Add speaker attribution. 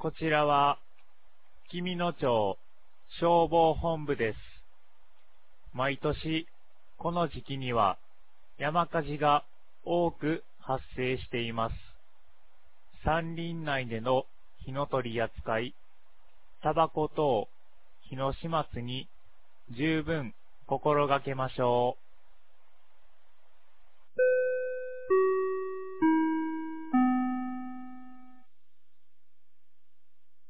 Speaker 1: こちらは、紀美野町消防本部です。毎年、この時期には山火事が多く発生しています。山林内での火の取り扱い、タバコ等、火の始末に十分心がけましょう。